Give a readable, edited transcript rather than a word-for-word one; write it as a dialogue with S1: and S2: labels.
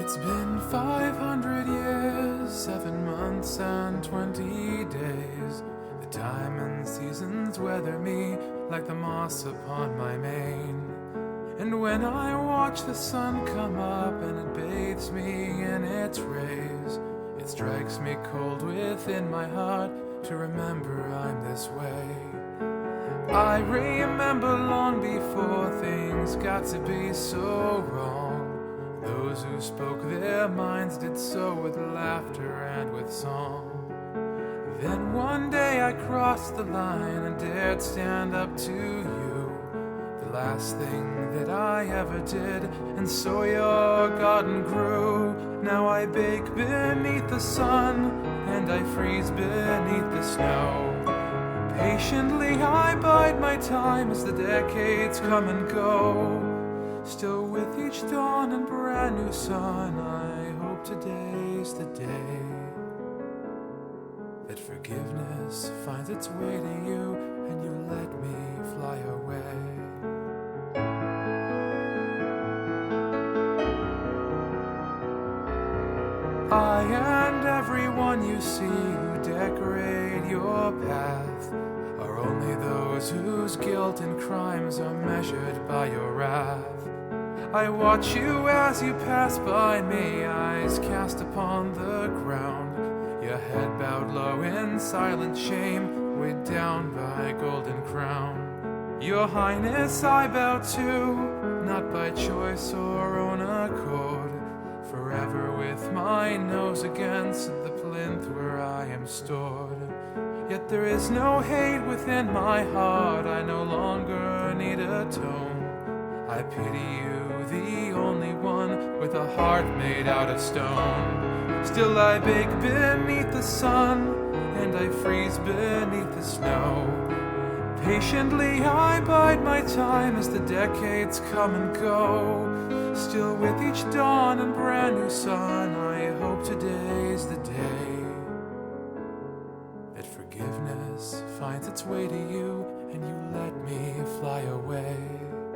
S1: It's been 500 years, 7 months and 20 days. The time and seasons weather me like the moss upon my mane. And when I watch the sun come up and it bathes me in its rays, it strikes me cold within my heart to remember I'm this way. I remember long before things got to be so wrong. Those who spoke their minds did so with laughter and with song. Then one day I crossed the line and dared stand up to you, the last thing that I ever did, and so your garden grew. Now I bake beneath the sun and I freeze beneath the snow. Patiently I bide my time as the decades come and go. Still with each dawn and brand new sun, I hope today's the day that forgiveness finds its way to you and you let me fly away. I and everyone you see who decorate your path are only those whose guilt and crimes are measured by your wrath. I watch you as you pass by me, eyes cast upon the ground, your head bowed low in silent shame, weighed down by a golden crown. Your Highness I bow to, not by choice or own accord, forever with my nose against the plinth where I am stored. Yet there is no hate within my heart, I no longer need atone. I pity you, the only one with a heart made out of stone. Still I bake beneath the sun and I freeze beneath the snow. Patiently I bide my time as the decades come and go. Still with each dawn and brand new sun, I hope today's the day that forgiveness finds its way to you and you let me fly away.